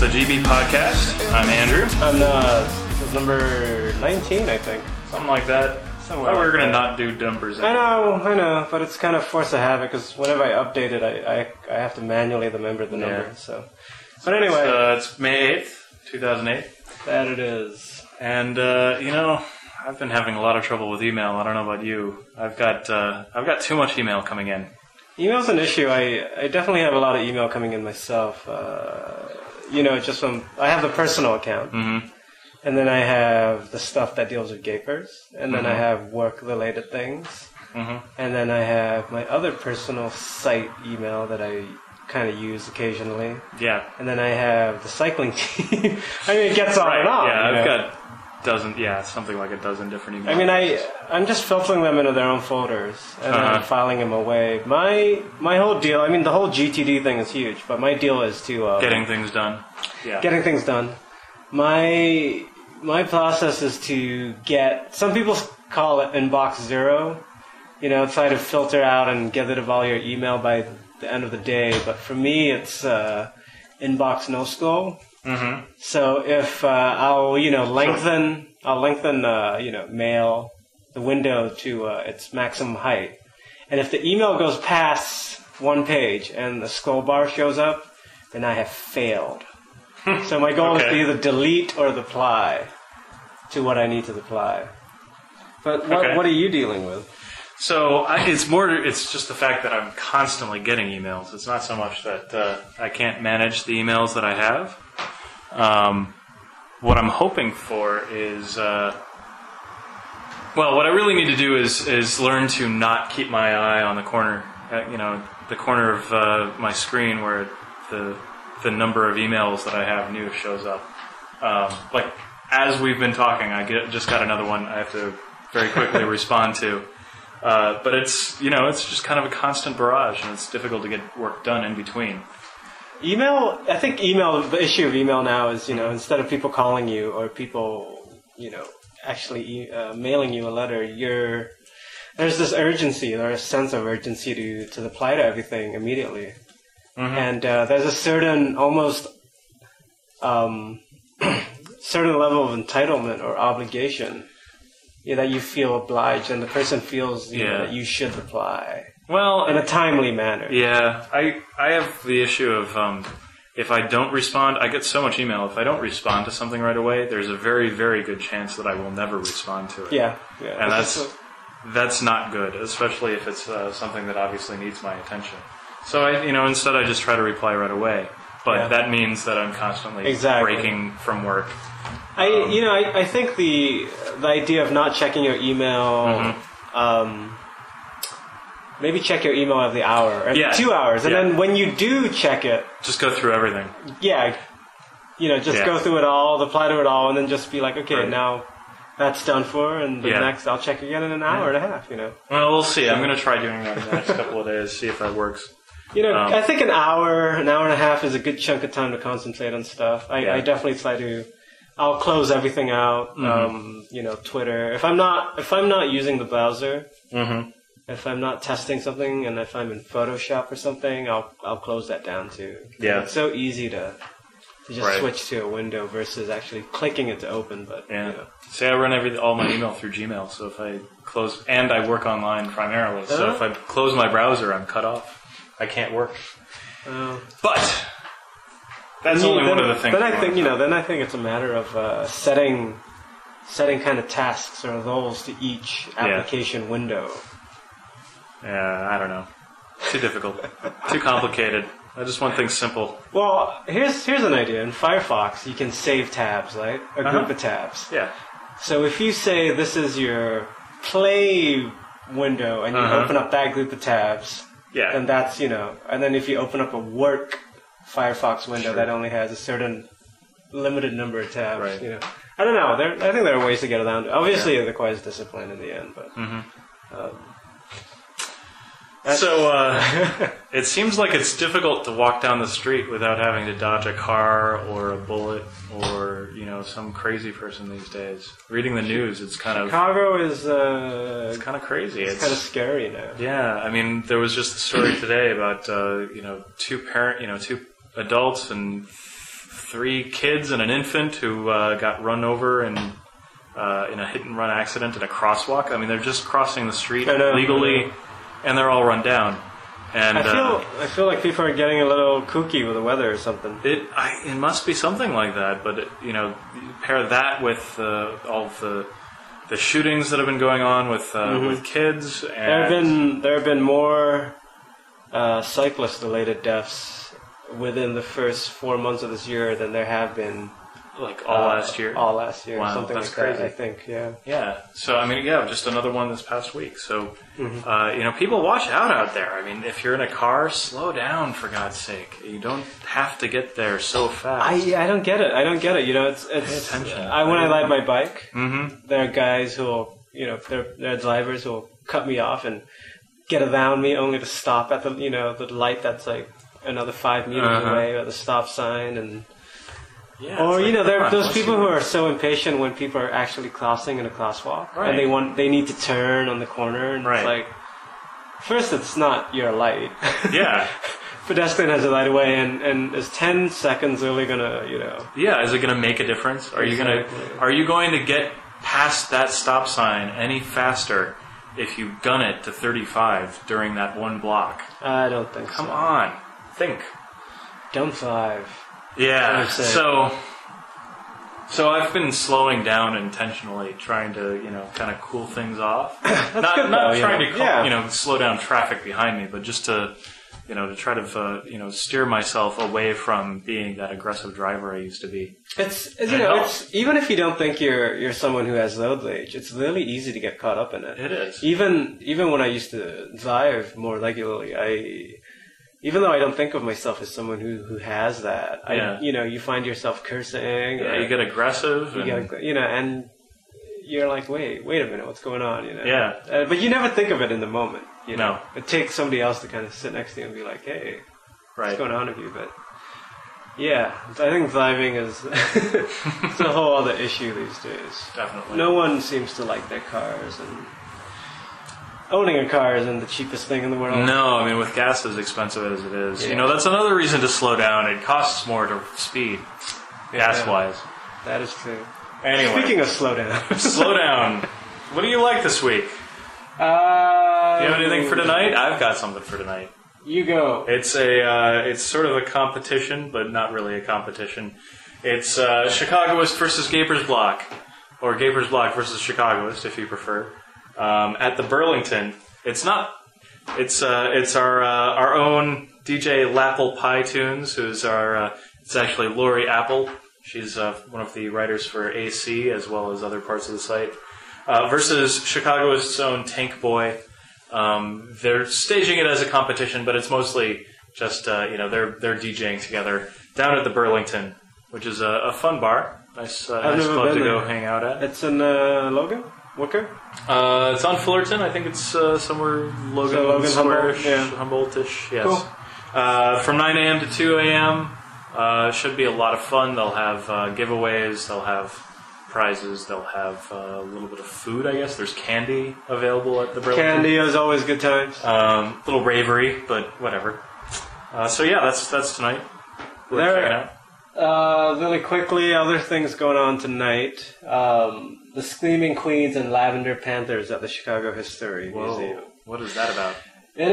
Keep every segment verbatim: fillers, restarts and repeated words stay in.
the G B Podcast. I'm Andrew. I'm uh, number nineteen, I think. Something like that. Somewhere I thought we were like going to that. not do numbers. I know, I know, but it's kind of force of habit because whenever I update it, I, I, I have to manually remember the number. Yeah. So, but anyway, It's, uh, it's May eighth, two thousand eight. that it is. And, uh, you know, I've been having a lot of trouble with email. I don't know about you. I've got uh, I've got too much email coming in. Email's an issue. I, I definitely have a lot of email coming in myself. Uh, you know, just from I have the personal account. Mm-hmm. And then I have the stuff that deals with Gapers. And then Mhm. I have work-related things. Mm-hmm. And then I have my other personal site email that I kind of use occasionally. Yeah. And then I have the cycling team. I mean, it gets on Right. and on. Yeah, you I've know? got dozen. Yeah, something like a dozen different emails. I mean, I I'm just filtering them into their own folders and Uh-huh. then filing them away. My my whole deal. I mean, the whole G T D thing is huge, but my deal is to uh, getting things done. Yeah. getting things done. My my process is to get. Some people call it inbox zero. You know, try to filter out and get rid of all your email by the end of the day. But for me, it's uh, inbox no scroll. Mm-hmm. So if uh, I'll you know lengthen I'll lengthen uh, you know mail the window to uh, its maximum height, and if the email goes past one page and the scroll bar shows up, then I have failed. So my goal is to Okay. either delete or reply to what I need to reply. But what Okay. what are you dealing with? So I, it's more. It's just the fact that I'm constantly getting emails. It's not so much that uh, I can't manage the emails that I have. Um, what I'm hoping for is, uh, well, what I really need to do is is learn to not keep my eye on the corner. Uh, you know, the corner of uh, my screen where the the number of emails that I have new shows up. Um, like as we've been talking, I get, just got another one I have to very quickly respond to. Uh, but it's, you know, it's just kind of a constant barrage, and it's difficult to get work done in between. Email, I think email, the issue of email now is, you know, instead of people calling you or people, you know, actually e- uh, mailing you a letter, you're, there's this urgency, there's a sense of urgency to, to reply to everything immediately. Mm-hmm. And uh, there's a certain, almost, um, certain level of entitlement or obligation yeah, that you feel obliged, and the person feels you know, Yeah. that you should reply Well, in a timely manner. yeah, I I have the issue of um, if I don't respond, I get so much email. If I don't respond to something right away, there's a very, very good chance that I will never respond to it. Yeah, yeah. And This that's is that's not good, especially if it's uh, something that obviously needs my attention. So I, you know, instead I just try to reply right away. But Yeah. that means that I'm constantly Exactly. breaking from work. I, you know, I, I think the the idea of not checking your email, Mm-hmm. um, maybe check your email every hour, every Yeah. two hours, and Yeah. then when you do check it, Just go through everything. yeah, you know, just Yeah. go through it all, reply to it all, and then just be like, okay, Right. now that's done for, and the Yeah. next I'll check again in an hour and a half, you know. Well, we'll see. I'm going to try doing that in the next couple of days, see if that works. You know, Um, I think an hour, an hour and a half is a good chunk of time to concentrate on stuff. I, Yeah. I definitely try to. I'll close everything out. Mm-hmm. Um, you know, Twitter. If I'm not, if I'm not using the browser, Mm-hmm. if I'm not testing something, and if I'm in Photoshop or something, I'll I'll close that down too. Yeah. It's so easy to to just Right. switch to a window versus actually clicking it to open. But Yeah. you know. See, I run every all my email through Gmail, so if I close, and I work online primarily, so Uh-huh. if I close my browser, I'm cut off. I can't work. Uh, But that's then only you- one then- of the things. Then I I wanna think you know. Then I think it's a matter of uh, setting setting kind of tasks or roles to each application window. Yeah, I don't know. Too difficult. Too complicated. I just want things simple. Well, here's here's an idea. In Firefox, you can save tabs, right? A group Uh-huh. of tabs. Yeah. So if you say this is your play window and you Uh-huh. open up that group of tabs, Yeah. then that's, you know, and then if you open up a work Firefox window Sure. that only has a certain limited number of tabs, Right. you know. I don't know. There, I think there are ways to get around it. Obviously, it requires discipline in the end, but. Mhm. Um, So, uh, it seems like it's difficult to walk down the street without having to dodge a car or a bullet or, you know, some crazy person these days. Reading the news, it's kind of Chicago is uh, it's kind of crazy. it's kind of scary now. Yeah, I mean, there was just a story today about uh, you know two parent, you know, two adults and three kids and an infant who uh, got run over and uh, in a hit and run accident at a crosswalk. I mean, they're just crossing the street legally, and they're all run down. And I feel uh, I feel like people are getting a little kooky with the weather or something. It I, it must be something like that, but it, you know, you pair that with uh, all of the the shootings that have been going on with uh, Mm-hmm. with kids. And There have been there have been more uh, cyclist-related deaths within the first four months of this year than there have been like all uh, last year. All last year, Wow, something that's like crazy. that. I think, yeah. Yeah. So I mean, yeah, just another one this past week. So Mm-hmm. uh, you know, people watch out out there. I mean, if you're in a car, slow down for God's sake. You don't have to get there so fast. I I don't get it. I don't get it. You know, it's it's. Pay attention. I when I ride my bike, Mm-hmm. there are guys who will, you know, there there are drivers who will cut me off and get around me only to stop at the you know the light that's like another five meters Uh-huh. away or the stop sign and. Yeah. Or it's you know, like, there come are on, those what's people the- who are so impatient when people are actually crossing in a crosswalk, Right. and they want they need to turn on the corner, and Right. it's like, first, it's not your light. Yeah. Pedestrian has a light away, and and is ten seconds really gonna you know? Yeah, is it going to make a difference? Are you going to Exactly. are you going to get past that stop sign any faster if you gun it to thirty-five during that one block? I don't think Come so. on, think. Don't five. Yeah. I'd say. So so I've been slowing down intentionally, trying to you know kind of cool things off. not good, not though, trying yeah. to call, Yeah. you know slow down traffic behind me, but just to you know to try to uh, you know steer myself away from being that aggressive driver I used to be. It's you I know, know. it's even if you don't think you're you're someone who has road rage, it's really easy to get caught up in it. It is. Even even when I used to drive more regularly, I even though I don't think of myself as someone who, who has that, I Yeah. you know you find yourself cursing. Yeah, or you get aggressive. you and- get you know, and you're like, wait, wait a minute, what's going on? You know. Yeah. Uh, but you never think of it in the moment. You know? No. It takes somebody else to kind of sit next to you and be like, hey, right. what's going on with you? But yeah, I think driving is it's a whole other issue these days. Definitely. No one seems to like their cars, and owning a car isn't the cheapest thing in the world. No, I mean, with gas as expensive as it is, Yeah. you know, that's another reason to slow down. It costs more to speed, gas-wise. That is true. Anyway, Speaking of slow down, slow down. What do you like this week? uh, Do you have anything for tonight? I've got something for tonight. You go. It's a, uh, it's sort of a competition, but not really a competition. It's uh, Chicagoist versus Gapers Block, or Gapers Block versus Chicagoist, if you prefer. Um, at the Burlington, it's not. It's uh, it's our uh, our own D J Lapple Pie Tunes, who's our. Uh, it's actually Lori Apple. She's uh, one of the writers for A C as well as other parts of the site. Uh, versus Chicagoist's own Tank Boy. Um, they're staging it as a competition, but it's mostly just uh, you know they're they're DJing together down at the Burlington, which is a, a fun bar. Nice, uh, I've nice never club been to go there. hang out at. It's in uh, Logan, Wicker. Uh, it's on Fullerton. I think it's uh, somewhere Logan, So Logan, Square-ish, Humboldt, yeah. Humboldt-ish. Yes. Cool. Uh, from nine a.m. to two a.m. Uh, should be a lot of fun. They'll have uh, giveaways. They'll have prizes. They'll have uh, a little bit of food. I guess there's candy available at the Burlington. Candy is always good times. Um, little ravery, but whatever. Uh, so yeah, that's that's tonight. We're There- checking out. Uh, really quickly, other things going on tonight. Um, the Screaming Queens and Lavender Panthers at the Chicago History Museum. Whoa, what is that about? It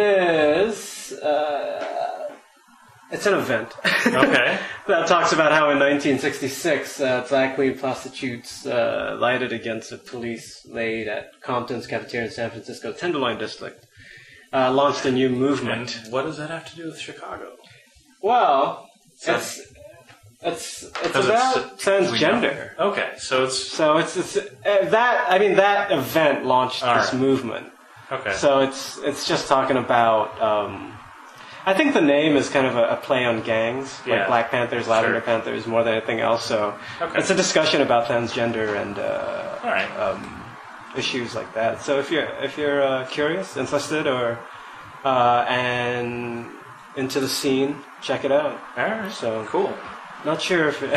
is. Uh, it's an event. Okay. That talks about how in nineteen sixty-six, uh, drag queen prostitutes uh, lighted against a police raid at Compton's cafeteria in San Francisco Tenderloin District. Uh, launched a new And movement. what does that have to do with Chicago? Well, So- it's it's it's 'Cause about it's- transgender. Okay, so it's So it's, it's uh, that I mean that event launched All this right. movement. okay. So it's it's just talking about. Um, I think the name is kind of a, a play on gangs, Yeah. like Black Panthers, Lavender Sure. Panthers, more than anything else. So Okay. it's a discussion about transgender and uh, All right. um, issues like that. So if you're if you're uh, curious, interested, or uh, and into the scene, check it out. All right. So Cool. not sure if it,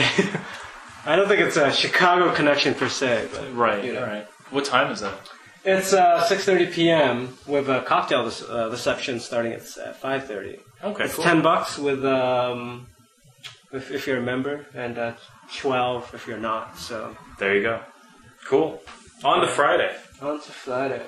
I don't think it's a Chicago connection per se, but Right. you know. All right. What time is that? It's uh, six thirty p.m. with a cocktail re- uh, reception starting at uh, five thirty. Okay. It's cool. ten bucks with um, if, if you're a member, and uh, twelve if you're not. So There you go. Cool. On to Friday. on to Friday.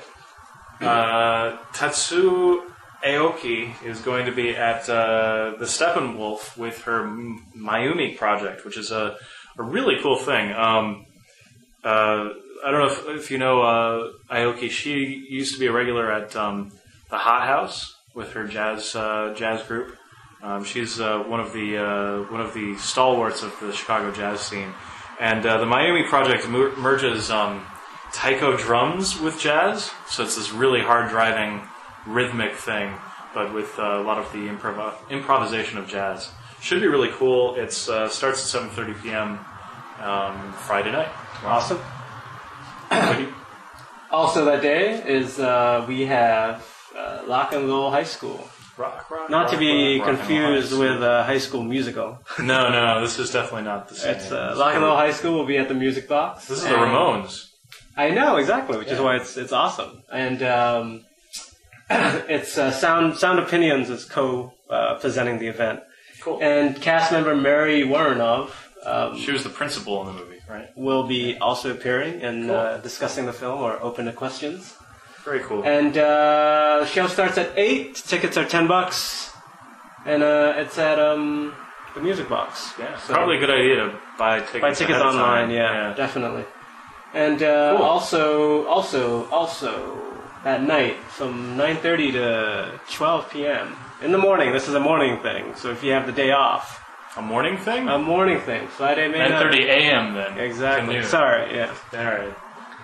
Uh, Tatsu Aoki is going to be at uh, the Steppenwolf with her M- Mayumi project, which is a, a really cool thing. Um, uh, I don't know if, if you know uh, Aoki. She used to be a regular at um, the Hot House with her jazz uh, jazz group. Um, she's uh, one of the uh, one of the stalwarts of the Chicago jazz scene, and uh, the Mayumi project mer- merges um, taiko drums with jazz. So it's this really hard driving, rhythmic thing, but with uh, a lot of the improv- improvisation of jazz. Should be really cool. It uh, starts at seven thirty p.m. Um, Friday night. Awesome. Pretty- Also that day is uh, we have uh, Lock and Roll High School. rock, rock, Not rock, to be rock, rock and confused roll. with uh, High School Musical. No, no, this is definitely not the same. It's uh, Lock and Roll High School will be at the Music Box. This is the and- Ramones. I know exactly, which is Yeah. why it's it's awesome. And um, it's uh, Sound Sound Opinions is co uh, presenting the event, Cool. and cast member Mary Warrenov um, She was the principal in the movie, right? will be also appearing and Cool. uh, discussing the film or open to questions. Very cool. And uh, the show starts at eight. Tickets are ten bucks, and uh, it's at um, the Music Box. Yeah, So- probably a good idea to buy tickets. Buy tickets ahead of online, time. yeah, definitely. And uh, Cool. also, also, also, that night from nine thirty to twelve p.m. in the morning. This is a morning thing, so if you have the day off, A morning thing? a morning thing, Friday, May nine ninth. thirty a.m. then. Exactly. To noon. Sorry, yeah. All right.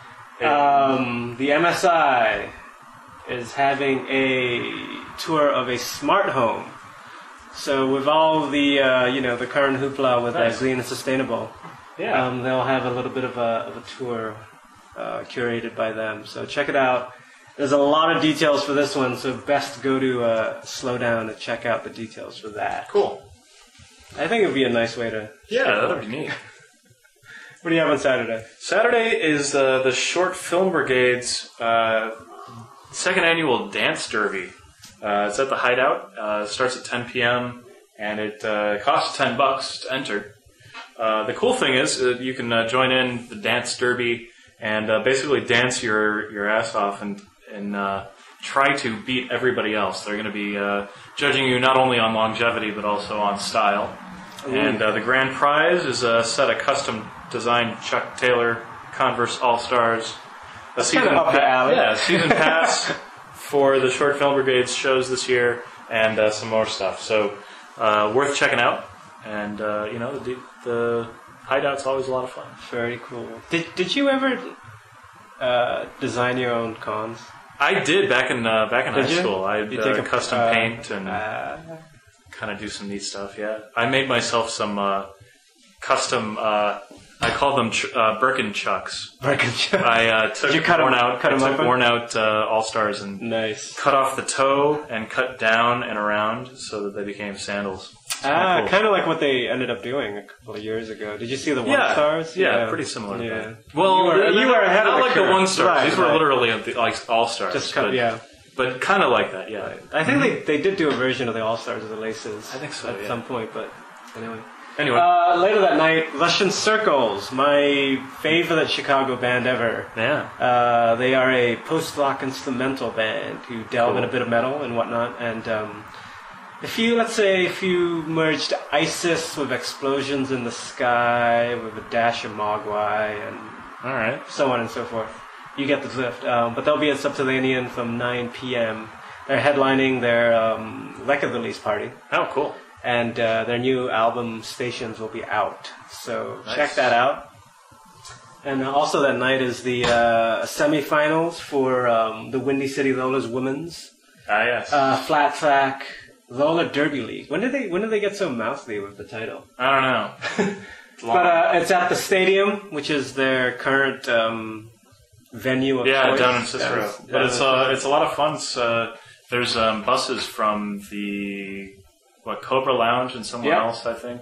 Um, the M S I is having a tour of a smart home. So with all the uh, you know the current hoopla with Nice. uh, green and sustainable, yeah. um, they'll have a little bit of a of a tour uh, curated by them. So check it out. There's a lot of details for this one, so best go to uh, Slow Down and check out the details for that. cool. I think it would be a nice way to. Yeah, that'd be neat. What do you have on Saturday? Saturday is uh, the Short Film Brigade's uh, second annual dance derby. Uh, it's at the Hideout. Uh, it starts at ten p.m. and it uh, costs ten bucks to enter. Uh, the cool thing is uh, you can uh, join in the dance derby and uh, basically dance your, your ass off and and uh, try to beat everybody else. They're going to be uh, judging you not only on longevity but also on style. Ooh. And uh, the grand prize is a set of custom designed Chuck Taylor Converse All Stars. A kinda up your alley. Yeah, a season pass for the Short Film Brigade's shows this year, and uh, some more stuff. So uh, worth checking out. And uh, you know, the, the Hideout's always a lot of fun. Very cool. Did Did you ever uh, design your own cons? I did back in uh, back in Did high you? school. I You uh, take a- custom uh, paint and Uh, kind of do some neat stuff. Yeah, I made myself some uh, custom. Uh, I call them ch- uh, Birkenchucks. Birkenstock. I uh, took Did you cut worn 'em- out, cut I 'em took open? worn out uh, All Stars and Nice. cut off the toe and cut down and around so that they became sandals. It's kinda Ah, cool. kind of like what they ended up doing a couple of years ago. Did you see the one Yeah, stars? yeah, pretty similar. To Yeah. that. Well, You were- they're- you were ahead of not the like the curve. one stars. Right, These were right. literally the, like All Stars. Just cut, but, yeah. but kind of like that. Yeah. I think they, they did do a version of the All Stars of the Laces. I think so, at yeah. some point, but anyway. Anyway, Uh, later that night, Russian Circles, my favorite Chicago band ever. yeah. Uh, they are a post-rock instrumental band who delve Cool. in a bit of metal and whatnot. And um, if you, let's say, if you merged ISIS with Explosions in the Sky, with a dash of Mogwai, and All right. so on and so forth, you get the drift. Um, but they'll be at Subterranean from nine p.m. They're headlining their um, record release party. Oh, cool. And uh, their new album Stations will be out, so Nice. check that out. And uh, also that night is the uh, semifinals for um, the Windy City Rollers Women's Ah, yes. uh, Flat Track Roller Derby League. When did they When did they get so mouthy with the title? I don't know. It's long. But uh, it's at the Stadium, which is their current um, venue of yeah, choice. down in Cicero. Down in- but down it's in uh, it's a lot of fun. It's, uh, there's um, buses from the what Cobra Lounge and someone Yeah. else, I think.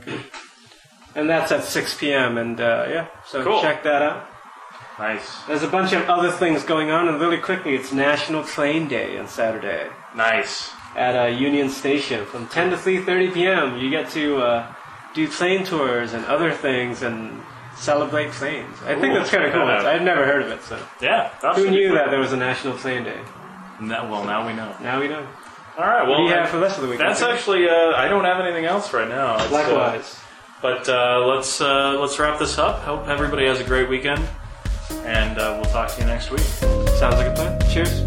And that's at six p.m. And uh, yeah, so Cool. check that out. Nice. There's a bunch of other things going on, and really quickly, it's National Train Day on Saturday Nice. at uh, Union Station from ten to three thirty p.m. You get to uh, do plane tours and other things and celebrate planes. I think Ooh, that's kind of cool. check that out. I've never heard of it, so. Yeah. That Who should be knew fun. that there was a National Plane Day? No, well, now we know. Now we know. All right. Well, What do you I- have for the rest of the week? that's actually. Uh, I don't have anything else right now. It's, uh, Likewise. but uh, let's uh, let's wrap this up. Hope everybody has a great weekend, and uh, we'll talk to you next week. Sounds like a plan. Cheers.